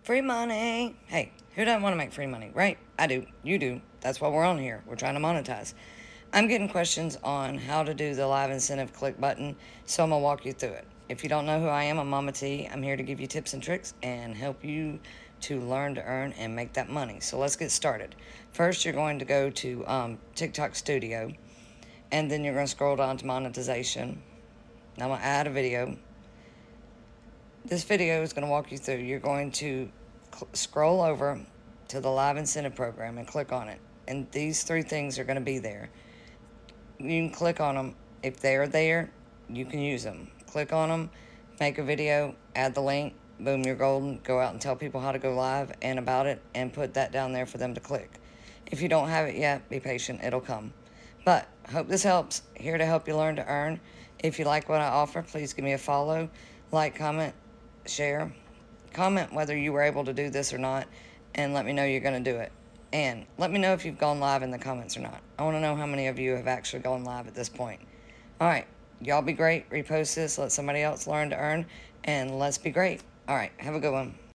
Free money. Hey, who doesn't want to make free money, right? I do. You do. That's why we're on here. We're trying to monetize. I'm getting questions on how to do the live incentive click button, so I'm going to walk you through it. If you don't know who I am, I'm Mama T. I'm here to give you tips and tricks and help you to learn to earn and make that money. So let's get started. First, you're going to go to TikTok Studio, and then you're going to scroll down to monetization. Now I'm going to add a video. This video is going to walk you through. You're going to scroll over to the live incentive program and click on it. And these three things are going to be there. You can click on them. If they're there, you can use them. Click on them, make a video, add the link, boom, you're golden. Go out and tell people how to go live and about it, and put that down there for them to click. If you don't have it yet, be patient, it'll come. But hope this helps. Here to help you learn to earn. If you like what I offer, please give me a follow, like, comment, share. Comment whether you were able to do this or not, and let me know you're going to do it. And let me know if you've gone live in the comments or not. I want to know how many of you have actually gone live at this point. All right, y'all be great. Repost this. Let somebody else learn to earn, and let's be great. All right, have a good one.